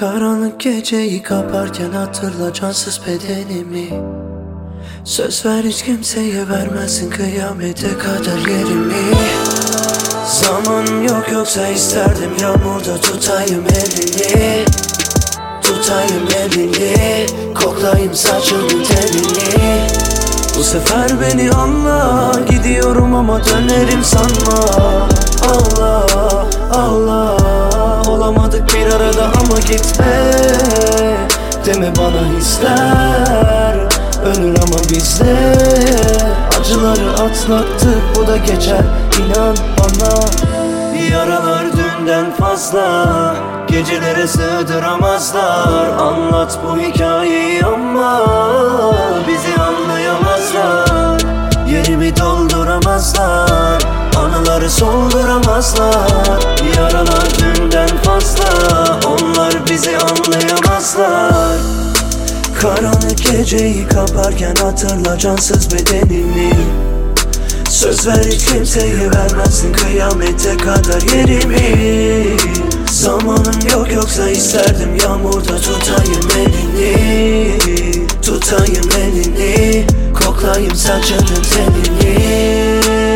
Karanlık geceyi kaparken hatırla cansız bedenimi. Söz ver hiç kimseye vermezsin kıyamete kadar yerimi. Zaman yok yoksa isterdim yağmurda tutayım elini. Tutayım elini, koklayayım saçının telini. Bu sefer beni anla, gidiyorum ama dönerim sanma. Allah, Allah, olamadık bir arada ama gitme. Deme bana hisler ölür ama bizde. Acıları atlattık, bu da geçer, inan bana. Yaralar dünden fazla, gecelere sığdıramazlar. Anlat bu hikayeyi ama bizi anlayamazlar. Yerimi dolduramazlar, anıları solduramazlar. Yaralar dünden fazla, onlar bizi anlayamazlar. Karanlık geceyi kaparken hatırla cansız bedenimi. Söz ver hiç kimseye vermezsin kıyamete kadar yerimi. Zamanım yok yoksa isterdim yağmurda tutayım elini. Tutayım elini, koklayayım saçının telini.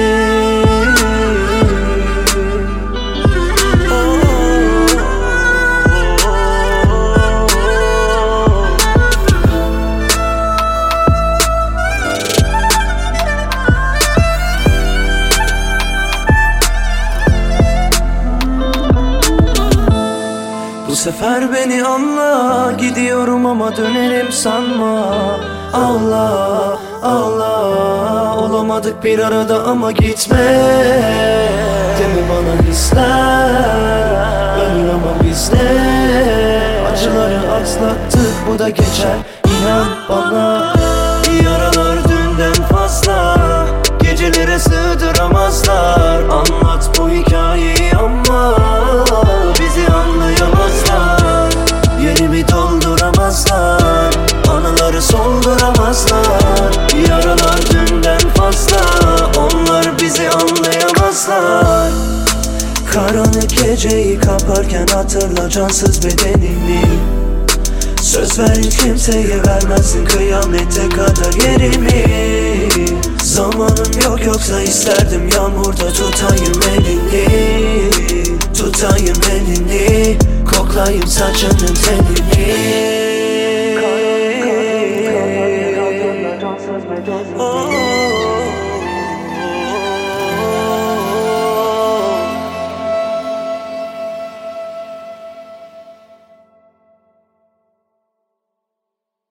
Bu sefer beni anla, gidiyorum ama dönerim sanma. Allah, Allah, olamadık bir arada ama gitme. Deme bana hisler ölür ama bizde. Acıları atlattık, bu da geçer, inan bana. Yaralar dünden fazla, gecelere sığdıramazlar. Anlat bu hikayeyi ama bizi anlayamazlar. Yerimi dolduramazlar, anıları solduramazlar. Yaralar dünden fazla, onlar bizi anlayamazlar. Karanlık geceyi kaparken hatırla cansız bedenimi. Söz ver hiç kimseye vermezsin kıyamete kadar yerimi. Zamanım yok yoksa isterdim yağmurda tutayım elini. Tutayım elini, koklayayım saçının telini.